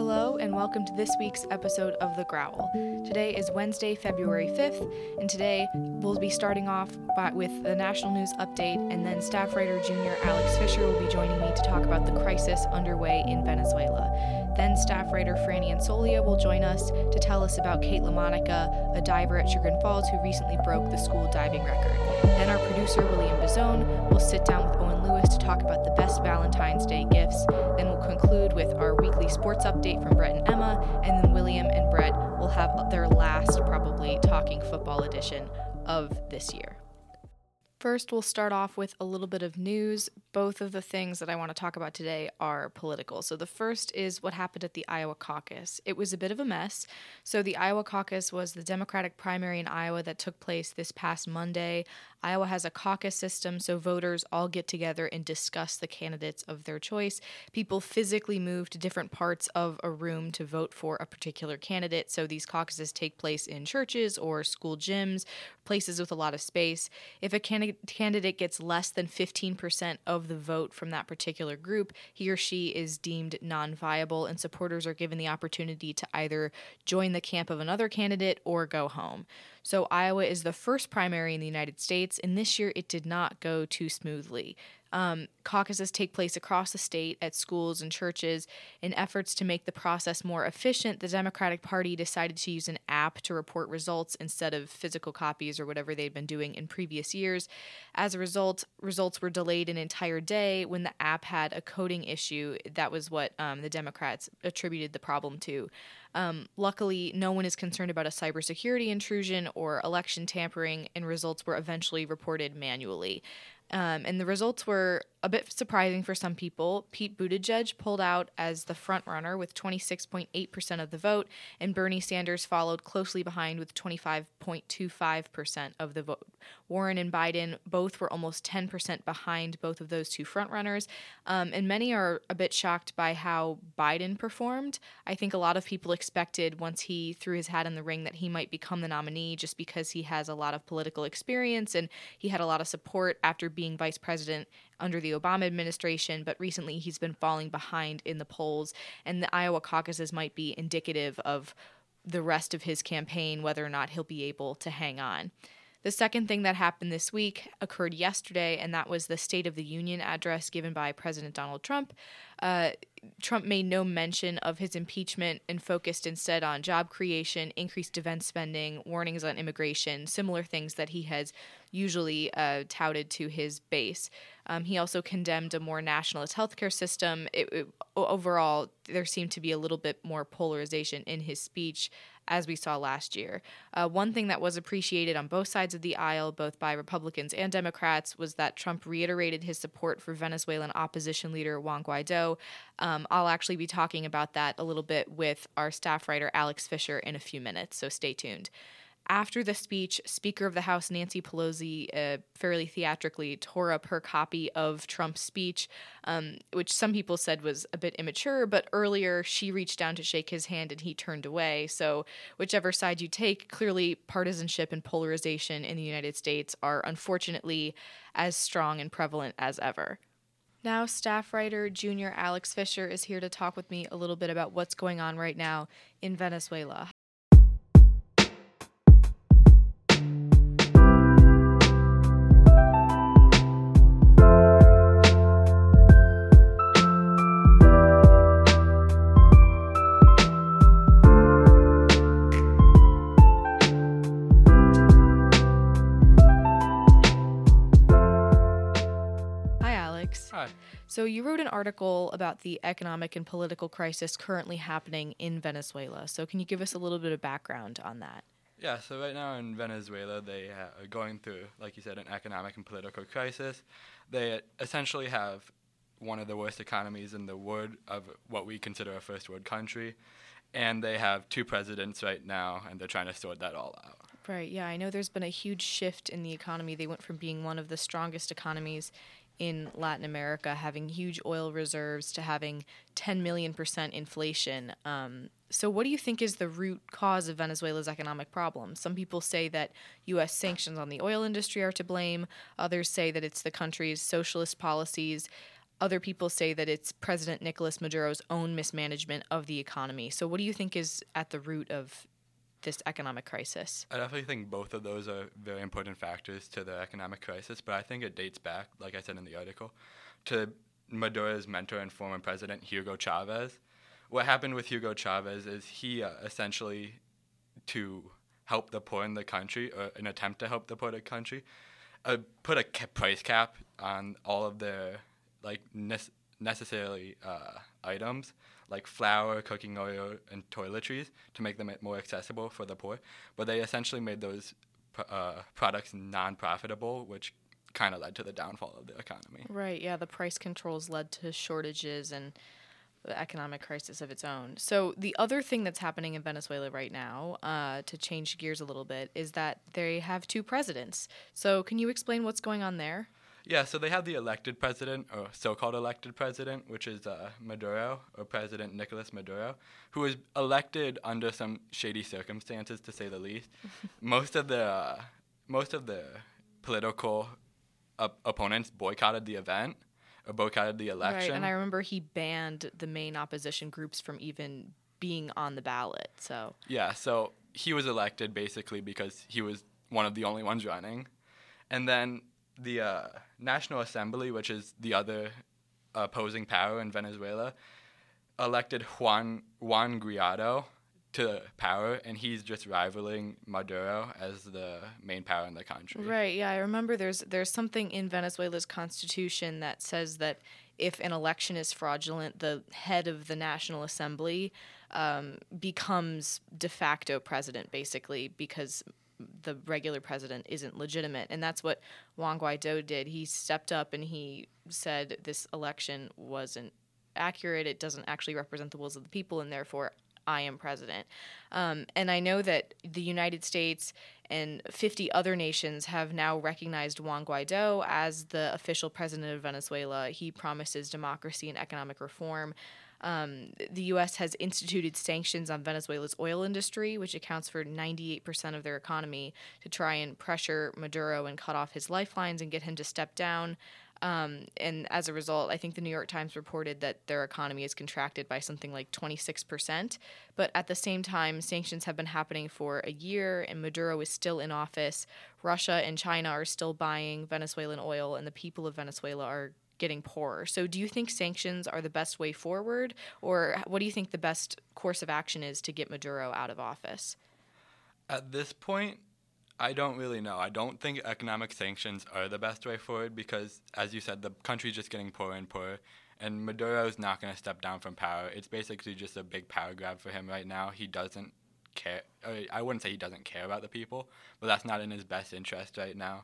Hello, and welcome to this week's episode of The Growl. Today is Wednesday, February 5th, and today we'll be starting off with the national news update, and then staff writer Junior Alex Fisher will be joining me to talk about the crisis underway in Venezuela. Then staff writer Franny Ansolia will join us to tell us about Kate LaMonica, a diver at Chagrin Falls who recently broke the school diving record. Then our producer William Bazone will sit down with Owen Lewis to talk about the best Valentine's Day gifts. Then we'll conclude with our weekly sports update from Brett and Emma, and then William and Brett will have their last, probably, Talking Football edition of this year. First, we'll start off with a little bit of news. Both of the things that I want to talk about today are political. So the first is what happened at the Iowa caucus. It was a bit of a mess. So the Iowa caucus was the Democratic primary in Iowa that took place this past Monday. Iowa has a caucus system, so voters all get together and discuss the candidates of their choice. People physically move to different parts of a room to vote for a particular candidate. So these caucuses take place in churches or school gyms, places with a lot of space. If a candidate gets less than 15% of the vote from that particular group, he or she is deemed non-viable, and supporters are given the opportunity to either join the camp of another candidate or go home. So Iowa is the first primary in the United States, and this year it did not go too smoothly. Caucuses take place across the state at schools and churches. In efforts to make the process more efficient, the Democratic Party decided to use an app to report results instead of physical copies or whatever they'd been doing in previous years. As a result, results were delayed an entire day when the app had a coding issue. That was what the Democrats attributed the problem to. Luckily, no one is concerned about a cybersecurity intrusion or election tampering, and results were eventually reported manually. And the results were a bit surprising for some people. Pete Buttigieg pulled out as the frontrunner with 26.8% of the vote, and Bernie Sanders followed closely behind with 25.25% of the vote. Warren and Biden both were almost 10% behind both of those two frontrunners, and many are a bit shocked by how Biden performed. I think a lot of people expected once he threw his hat in the ring that he might become the nominee just because he has a lot of political experience and he had a lot of support after being vice president under the Obama administration, but recently he's been falling behind in the polls, and the Iowa caucuses might be indicative of the rest of his campaign, whether or not he'll be able to hang on. The second thing that happened this week occurred yesterday, and that was the State of the Union address given by President Donald Trump. Trump made no mention of his impeachment and focused instead on job creation, increased defense spending, warnings on immigration, similar things that he has usually touted to his base. He also condemned a more nationalist healthcare system. Overall, there seemed to be a little bit more polarization in his speech, as we saw last year. One thing that was appreciated on both sides of the aisle, both by Republicans and Democrats, was that Trump reiterated his support for Venezuelan opposition leader Juan Guaido. I'll actually be talking about that a little bit with our staff writer Alex Fisher in a few minutes, so stay tuned. After the speech, Speaker of the House Nancy Pelosi fairly theatrically tore up her copy of Trump's speech, which some people said was a bit immature, but earlier she reached down to shake his hand and he turned away. So whichever side you take, clearly partisanship and polarization in the United States are unfortunately as strong and prevalent as ever. Now, staff writer Junior Alex Fisher is here to talk with me a little bit about what's going on right now in Venezuela. So you wrote an article about the economic and political crisis currently happening in Venezuela. So can you give us a little bit of background on that? Yeah, so right now in Venezuela, they are going through, like you said, an economic and political crisis. They essentially have one of the worst economies in the world of what we consider a first world country. And they have two presidents right now, and they're trying to sort that all out. Right, yeah, I know there's been a huge shift in the economy. They went from being one of the strongest economies in Latin America, having huge oil reserves, to having 10 million% inflation. So what do you think is the root cause of Venezuela's economic problems? Some people say that U.S. sanctions on the oil industry are to blame. Others say that it's the country's socialist policies. other people say that it's President Nicolas Maduro's own mismanagement of the economy. So what do you think is at the root of this economic crisis? I definitely think both of those are very important factors to the economic crisis, but I think it dates back, like I said in the article, to Maduro's mentor and former president, Hugo Chavez. What happened with Hugo Chavez is he essentially, to help the poor in the country, or an attempt to help the poor in the country, put a price cap on all of their necessarily items, like flour, cooking oil, and toiletries, to make them more accessible for the poor. But they essentially made those products non-profitable, which kind of led to the downfall of the economy. Right, yeah, the price controls led to shortages and the economic crisis of its own. So the other thing that's happening in Venezuela right now, to change gears a little bit, is that they have two presidents. So can you explain what's going on there? Yeah, so they have the elected president, or so-called elected president, which is Maduro, or President Nicolas Maduro, who was elected under some shady circumstances, to say the least. Most of the political opponents boycotted the event, or boycotted the election. Right, and I remember he banned the main opposition groups from even being on the ballot. So yeah, so he was elected basically because he was one of the only ones running, and then the National Assembly, which is the other opposing power in Venezuela, elected Juan Guaido to power, and he's just rivaling Maduro as the main power in the country. Right, yeah, I remember there's something in Venezuela's constitution that says that if an election is fraudulent, the head of the National Assembly becomes de facto president, basically, because the regular president isn't legitimate. And that's what Juan Guaido did. He stepped up and he said this election wasn't accurate. It doesn't actually represent the wills of the people, and therefore I am president. And I know that the United States and 50 other nations have now recognized Juan Guaido as the official president of Venezuela. He promises democracy and economic reform. The U.S. has instituted sanctions on Venezuela's oil industry, which accounts for 98% of their economy, to try and pressure Maduro and cut off his lifelines and get him to step down. And as a result, I think the New York Times reported that their economy is contracted by something like 26%. But at the same time, sanctions have been happening for a year, and Maduro is still in office. Russia and China are still buying Venezuelan oil, and the people of Venezuela are getting poorer. So do you think sanctions are the best way forward, or what do you think the best course of action is to get Maduro out of office? At this point, I don't really know. I don't think economic sanctions are the best way forward because, as you said, the country's just getting poorer and poorer, and Maduro's not going to step down from power. It's basically just a big power grab for him right now. He doesn't care. I wouldn't say he doesn't care about the people, but that's not in his best interest right now.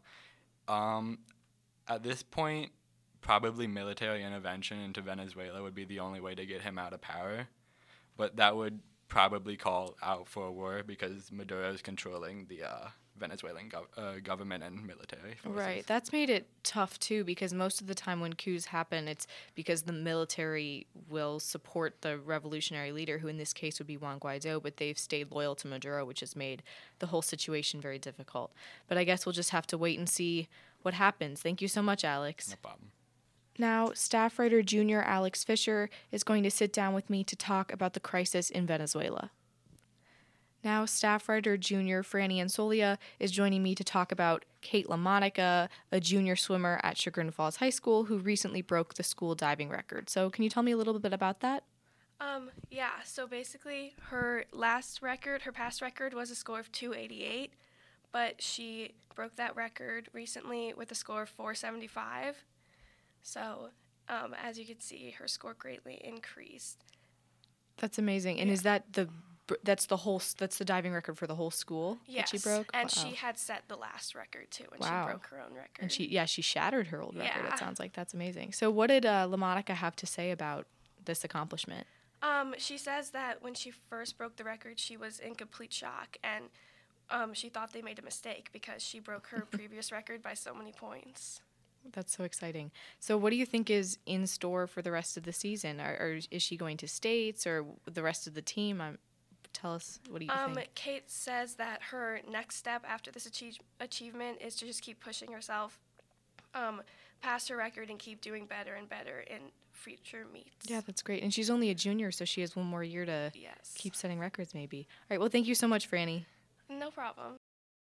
At this point, probably military intervention into Venezuela would be the only way to get him out of power, but that would probably call out for a war because Maduro is controlling the Venezuelan government and military forces. Right. That's made it tough, too, because most of the time when coups happen, it's because the military will support the revolutionary leader, who in this case would be Juan Guaido, but they've stayed loyal to Maduro, which has made the whole situation very difficult. But I guess we'll just have to wait and see what happens. Thank you so much, Alex. No problem. Now, staff writer Junior Alex Fisher is going to sit down with me to talk about the crisis in Venezuela. Now, staff writer Junior Franny Ansolia is joining me to talk about Kate LaMonica, a junior swimmer at Chagrin Falls High School who recently broke the school diving record. So can you tell me a little bit about that? So basically her past record was a score of 288, but she broke that record recently with a score of 475. So, as you can see, her score greatly increased. That's amazing. And is that that's the diving record for the whole school that she broke? And she had set the last record too when she broke her own record. And she shattered her old record. It sounds like that's amazing. So what did LaMonica have to say about this accomplishment? She says that when she first broke the record, she was in complete shock, and she thought they made a mistake because she broke her previous record by so many points. That's so exciting. So what do you think is in store for the rest of the season? Or is she going to states or the rest of the team? Tell us, what do you think? Kate says that her next step after this achievement is to just keep pushing herself. pass her record and keep doing better and better in future meets. Yeah, that's great. And she's only a junior, so she has one more year to Yes. keep setting records maybe. All right, well, thank you so much, Franny. No problem.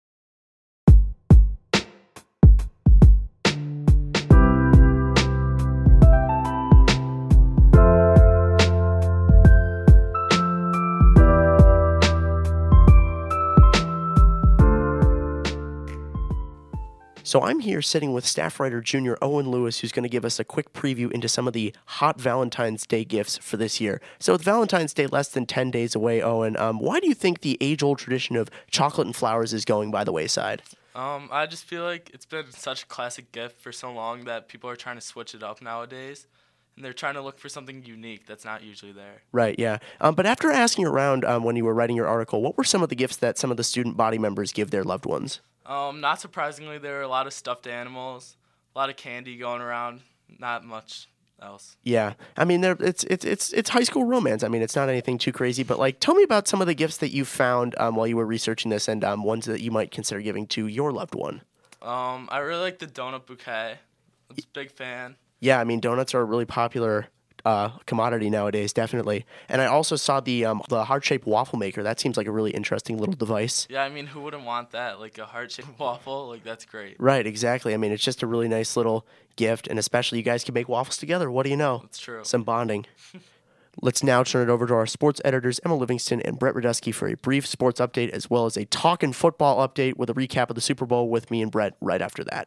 So I'm here sitting with staff writer junior Owen Lewis, who's going to give us a quick preview into some of the hot Valentine's Day gifts for this year. So with Valentine's Day less than 10 days away, Owen, why do you think the age-old tradition of chocolate and flowers is going by the wayside? I just feel like it's been such a classic gift for so long that people are trying to switch it up nowadays. And they're trying to look for something unique that's not usually there. Right, yeah. But after asking around when you were writing your article, what were some of the gifts that some of the student body members give their loved ones? Not surprisingly, there are a lot of stuffed animals, a lot of candy going around, not much else. Yeah, I mean, it's high school romance. I mean, it's not anything too crazy, but like, tell me about some of the gifts that you found while you were researching this, and ones that you might consider giving to your loved one. I really like the donut bouquet. I'm a big fan. Yeah, I mean, donuts are a really popular commodity nowadays, definitely. And I also saw the heart-shaped waffle maker. That seems like a really interesting little device. Yeah, I mean, who wouldn't want that? Like a heart-shaped waffle, like that's great. Right, exactly. I mean, it's just a really nice little gift, and especially you guys can make waffles together. What do you know? That's true. Some bonding. Let's now turn it over to our sports editors, Emma Livingston and Brett Radusky, for a brief sports update, as well as a talkin' football update with a recap of the Super Bowl with me and Brett right after that.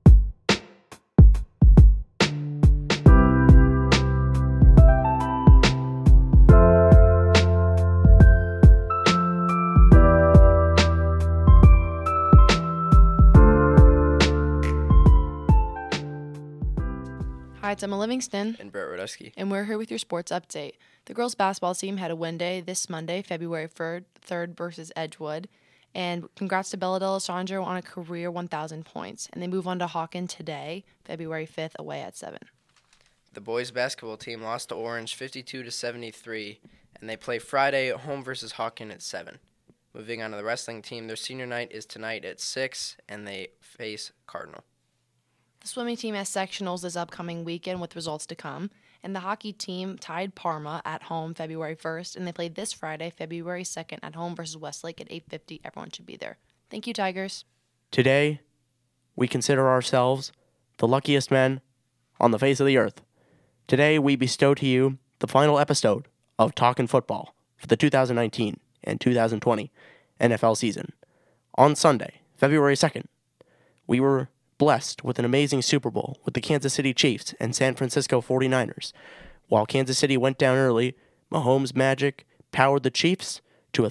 Hi, it's Emma Livingston, And Brett Radusky. and we're here with your sports update. The girls' basketball team had a win day this Monday, February 3rd versus Edgewood. And congrats to Bella D'Alessandro on a career 1,000 points. And they move on to Hawken today, February 5th, away at 7. The boys basketball team lost to Orange 52-73, and they play Friday at home versus Hawken at 7. Moving on to the wrestling team, their senior night is tonight at 6, and they face Cardinal. The swimming team has sectionals this upcoming weekend with results to come. And the hockey team tied Parma at home February 1st, and they play this Friday, February 2nd, at home versus Westlake at 8:50. Everyone should be there. Thank you, Tigers. Today, we consider ourselves the luckiest men on the face of the earth. Today, we bestow to you the final episode of Talkin' Football for the 2019 and 2020 NFL season. On Sunday, February 2nd, we were blessed with an amazing Super Bowl with the Kansas City Chiefs and San Francisco 49ers. While Kansas City went down early, Mahomes' magic powered the Chiefs to a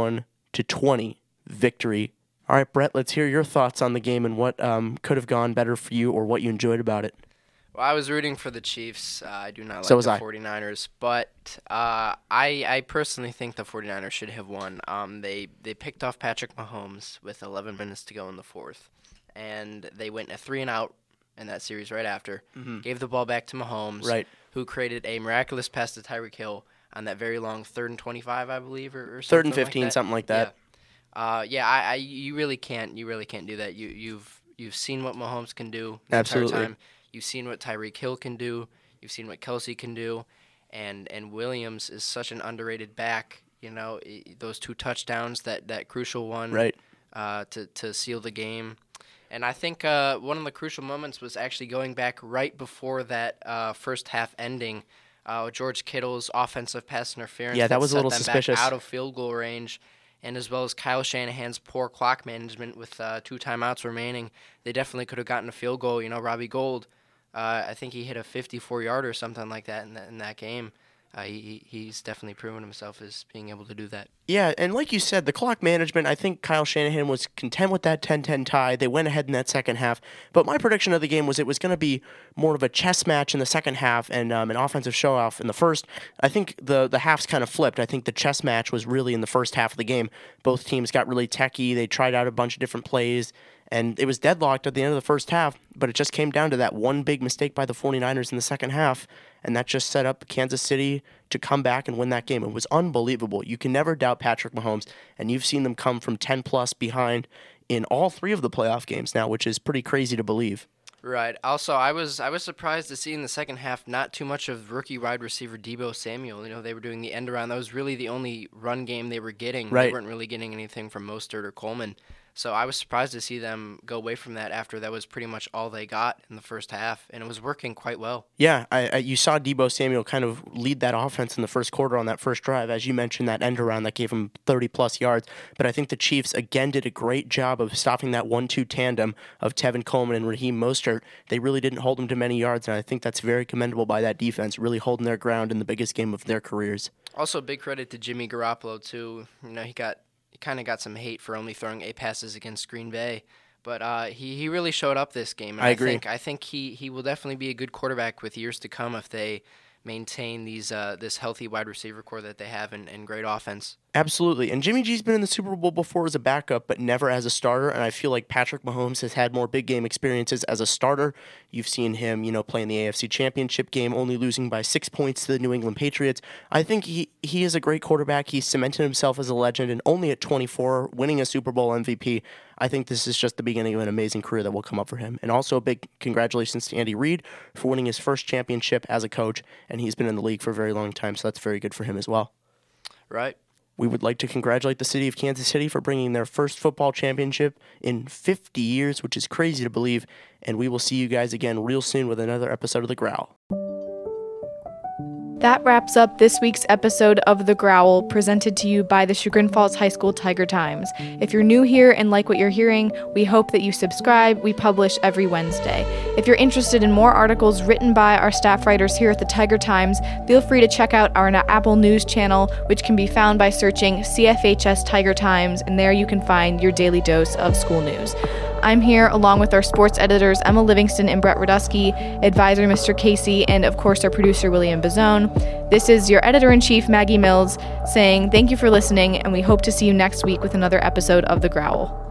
31-20 victory. All right, Brett, let's hear your thoughts on the game and what could have gone better for you or what you enjoyed about it. Well, I was rooting for the Chiefs. I do not So like was the I. 49ers, but I personally think the 49ers should have won. They picked off Patrick Mahomes with 11 minutes to go in the fourth, and they went a 3-and-out in that series right after. Gave the ball back to Mahomes, Right. who created a miraculous pass to Tyreek Hill on that very long 3rd and 25, I believe, or Third something and 15, like that. something like that. Yeah. You really can't do that. You've seen what Mahomes can do the Absolutely. entire time. You've seen what Tyreek Hill can do. You've seen what Kelsey can do, and Williams is such an underrated back. You know, those 2 touchdowns, that crucial one, Right. to seal the game. And I think one of the crucial moments was actually going back right before that first half ending. George Kittle's offensive pass interference. Yeah, that was a set little them suspicious. Back out of field goal range, and as well as Kyle Shanahan's poor clock management with 2 timeouts remaining, they definitely could have gotten a field goal. You know, Robbie Gould, I think he hit a 54-yarder or something like that in that game. He's definitely proven himself as being able to do that. Yeah, and like you said, the clock management, I think Kyle Shanahan was content with that 10-10 tie. They went ahead in that second half. But my prediction of the game was it was going to be more of a chess match in the second half and an offensive show-off in the first. I think the halves kind of flipped. I think the chess match was really in the first half of the game. Both teams got really techy. They tried out a bunch of different plays. And it was deadlocked at the end of the first half, but it just came down to that one big mistake by the 49ers in the second half, and that just set up Kansas City to come back and win that game. It was unbelievable. You can never doubt Patrick Mahomes, and you've seen them come from 10-plus behind in all 3 of the playoff games now, which is pretty crazy to believe. Right. Also, I was surprised to see in the second half not too much of rookie wide receiver Deebo Samuel. You know, they were doing the end around. That was really the only run game they were getting. Right. They weren't really getting anything from Mostert or Coleman. So I was surprised to see them go away from that after that was pretty much all they got in the first half, and it was working quite well. Yeah, you saw Deebo Samuel kind of lead that offense in the first quarter on that first drive. As you mentioned, that end around that gave him 30-plus yards. But I think the Chiefs, again, did a great job of stopping that 1-2 tandem of Tevin Coleman and Raheem Mostert. They really didn't hold him to many yards, and I think that's very commendable by that defense, really holding their ground in the biggest game of their careers. Also, big credit to Jimmy Garoppolo, too. You know, he kind of got some hate for only throwing 8 passes against Green Bay, but he really showed up this game. And I agree. I think he will definitely be a good quarterback with years to come if they maintain this healthy wide receiver core that they have and great offense. Absolutely. And Jimmy G's been in the Super Bowl before as a backup, but never as a starter. And I feel like Patrick Mahomes has had more big game experiences as a starter. You've seen him, play in the AFC Championship game, only losing by 6 points to the New England Patriots. I think he is a great quarterback. He's cemented himself as a legend, and only at 24, winning a Super Bowl MVP. I think this is just the beginning of an amazing career that will come up for him. And also a big congratulations to Andy Reid for winning his first championship as a coach, and he's been in the league for a very long time, so that's very good for him as well. Right. We would like to congratulate the city of Kansas City for bringing their first football championship in 50 years, which is crazy to believe, and we will see you guys again real soon with another episode of The Growl. That wraps up this week's episode of The Growl, presented to you by the Chagrin Falls High School Tiger Times. If you're new here and like what you're hearing, we hope that you subscribe. We publish every Wednesday. If you're interested in more articles written by our staff writers here at the Tiger Times, feel free to check out our Apple News channel, which can be found by searching CFHS Tiger Times, and there you can find your daily dose of school news. I'm here along with our sports editors Emma Livingston and Brett Radusky, advisor Mr. Casey, and of course our producer William Bazone. This is your editor-in-chief Maggie Mills saying thank you for listening, and we hope to see you next week with another episode of The Growl.